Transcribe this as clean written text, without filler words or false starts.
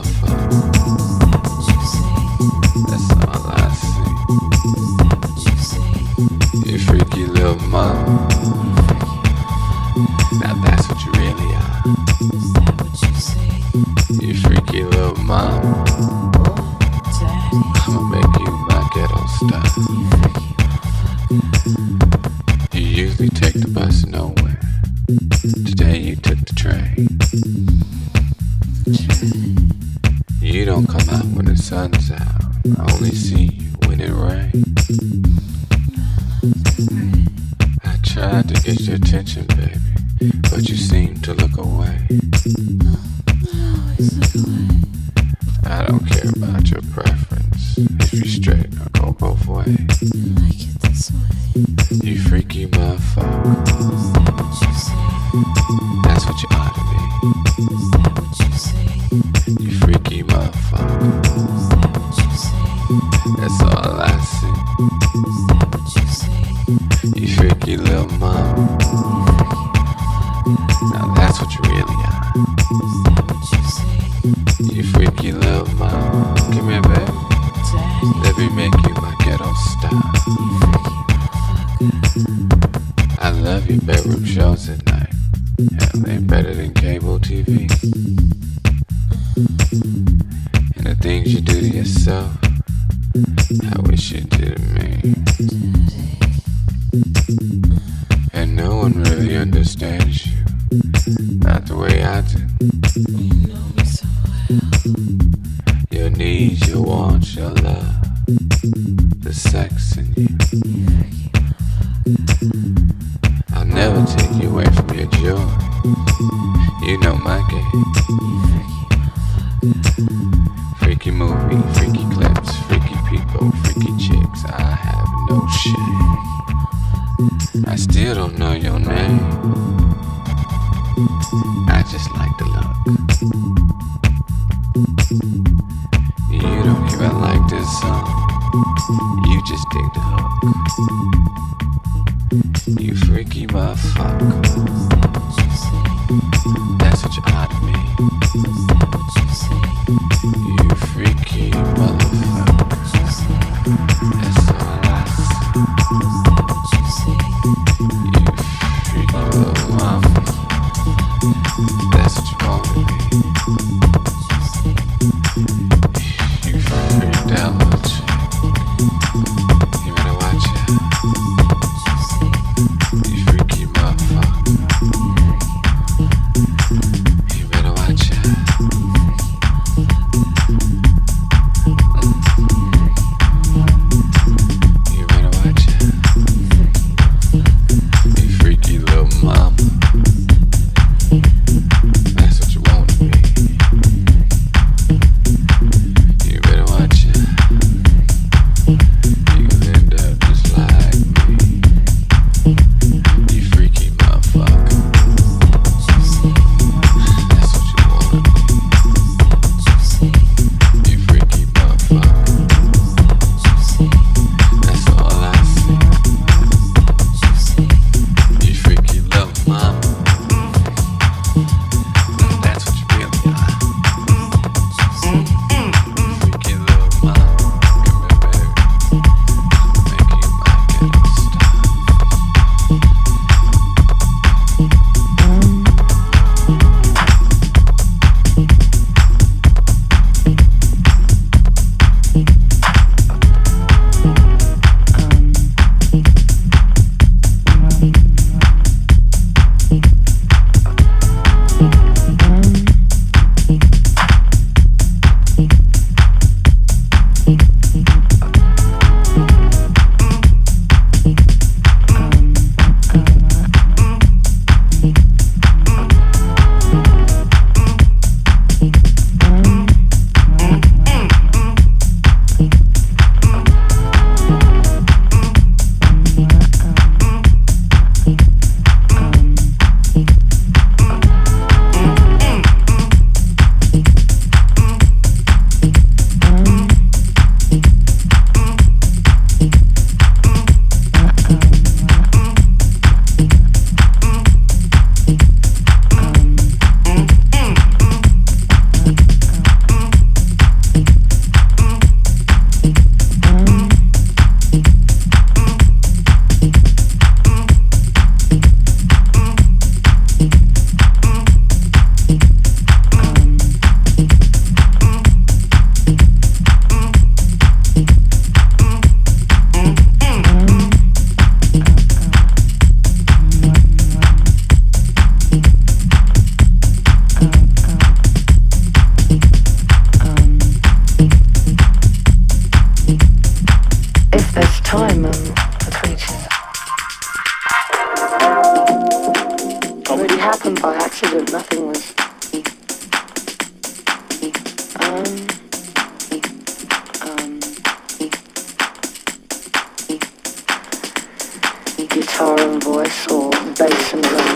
motherfucker. That's all I see. You freaky little mama. Now that's what you really are. You freaky little mama. I'ma make you my ghetto star. You usually take the bus nowhere. Today you took the train. You don't come out when the sun's out. I only see you when it rains. I tried to get your attention, baby, but you seem to look away. I don't care about your preference. If you straight, I'll go both ways. You freaky motherfucker. That's what you ought to be. You freaky motherfucker. That's all I see. You freaky little mama. Now that's what you really are. You freaky little mama. Come here, baby. Let me make you my ghetto star. I love your bedroom shows at night. Hell, they better than cable TV. And the things you do to yourself, I wish you did to me. And no one really understands you, not the way I do. Your needs, your wants, your love, the sex in you. I'll never take you away from your joy. You know my game. Freaky movie, freaky clips, freaky people, freaky chicks. I have no shame. I still don't know your name. I just like the look. You don't even like this song. You just dig the hook. You freaky motherfucker. That's what you ought to be. You freaky motherfucker. That's all I see. You freaky little mama. That's what you want to be. You freaked out, don't you? You better watch out. guitar and voice or bass and drum.